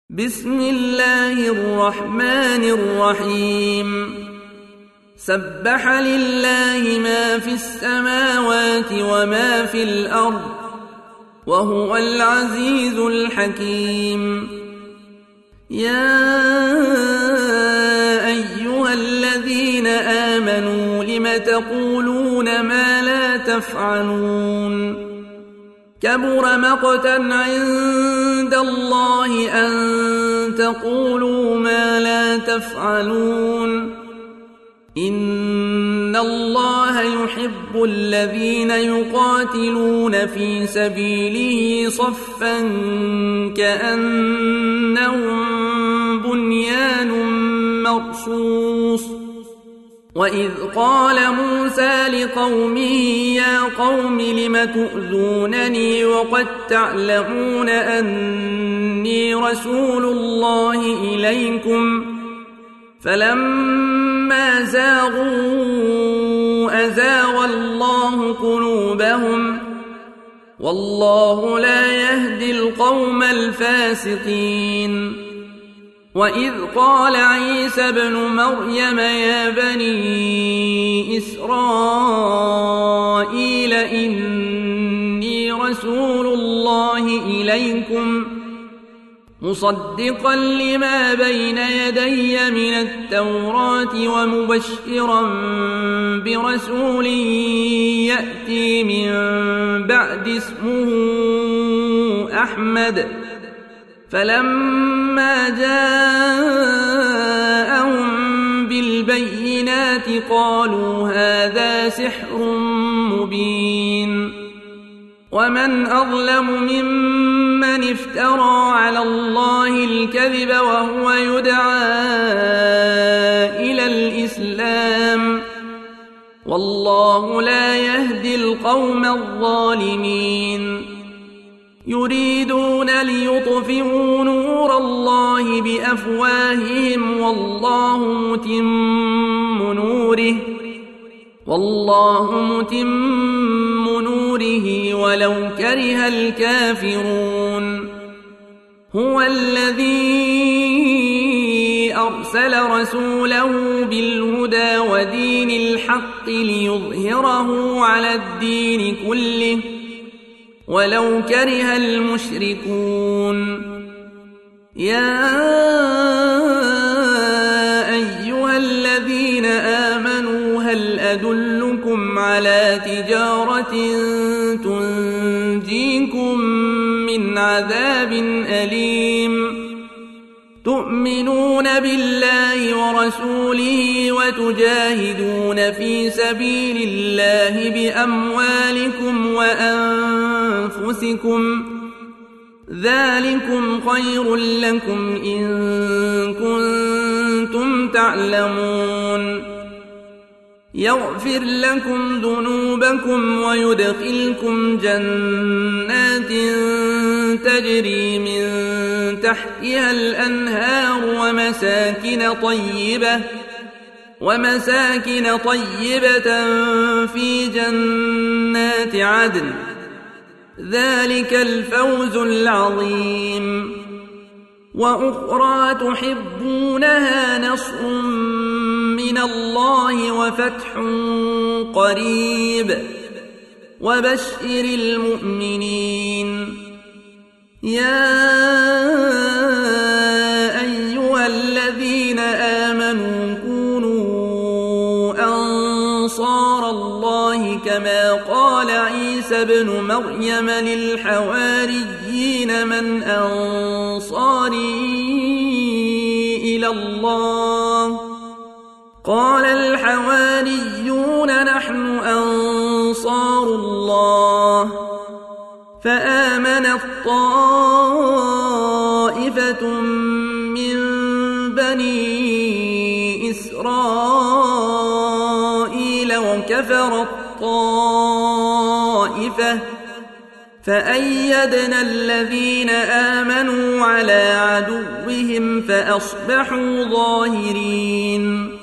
بسم الله الرحمن الرحيم سبح لله ما في السماوات وما في الأرض وهو العزيز الحكيم يا أيها الذين آمنوا لم تقولون ما لا تفعلون كبر مقتا عند الله أن تقولوا ما لا تفعلون إن الله يحب الذين يقاتلون في سبيله صفا كأنهم بنيان مرصوص وإذ قال موسى لقومه يا قوم لم تؤذونني وقد تعلمون أني رسول الله إليكم فلما زاغوا أزاغ الله قلوبهم والله لا يهدي القوم الفاسقين وإذ قال عيسى ابن مريم يا بني إسرائيل إني رسول الله إليكم مصدقا لما بين يدي من التوراة ومبشرا برسول يأتي من بعد اسمه أحمد فلما جاءهم بالبينات قالوا هذا سحر مبين ومن أظلم ممن افترى على الله الكذب وهو يدعى إلى الإسلام والله لا يهدي القوم الظالمين يريدون ليطفئوا نور الله بأفواههم والله متم نوره ولو كره الكافرون هو الذي أرسل رسوله بالهدى ودين الحق ليظهره على الدين كله ولو كره المشركون يا أيها الذين آمنوا هل أدلكم على تجارة تنجيكم من عذاب أليم تؤمنون بالله ورسوله وتجاهدون في سبيل الله بأموالكم وأنفسكم ذلكم خير لكم إن كنتم تعلمون يغفر لكم ذنوبكم ويدخلكم جنات تجري من تحتها الأنهار ومساكن طيبة في جنات عدن ذلك الفوز العظيم وأخرى تحبونها نصر من الله وفتح قريب وبشر المؤمنين يا أيها الذين آمنوا كونوا أنصار الله كما قال عيسى ابن مريم للحواريين من أنصاري إلى الله قال الحواريون نحن أنصار الله فآمنت طائفة من بني إسرائيل وكفرت طائفة فأيدنا الذين آمنوا على عدوهم فأصبحوا ظاهرين